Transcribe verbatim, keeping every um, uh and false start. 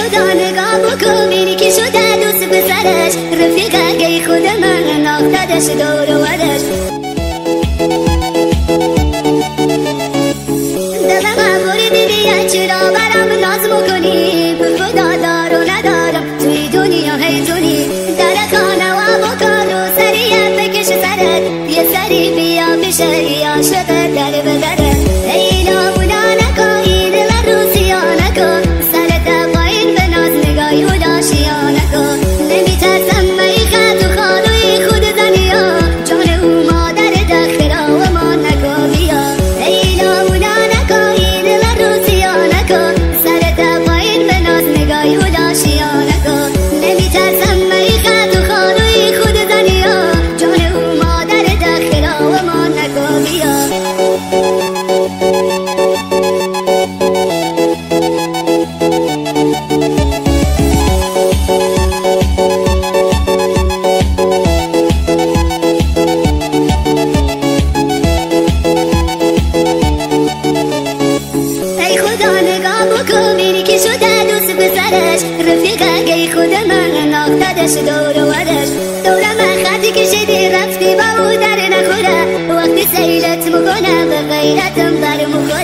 خدا نگاه بکن بینی که شده دوست پسرش، رفیقه ای خود من ناختدش دور و ورش. دلم عبوری دیگه چرا برام ناز میکنی؟ به خدا دار و ندارم توی دنیا هیتونی. در خانه و بکن و سریع بکش سرت، یه سری بیا بشه عاشق در بدرت. ای نابودا نکن این دل رو سیاه نکن، سرت پایین به ناز نگاهی و داشیا نکن. نمیترسم ای خط و خالوی خود زنیا، جان او مادر دخرا و ما نکن بیا. ای نابودا نکن این دل رو سیاه نکن، سرت پایین به ناز نگاهی و داشیا نکن. نمیترسم ای خط و خالوی خود زنیا، جان او مادر دخرا و ما نکن بیا. رفیقه ای خود من ناختدش دور و ورش. دورم خطی کشیدی رفتی با او در نخوره، وقتی سیلت میکنه به غیرتم بر مخوره.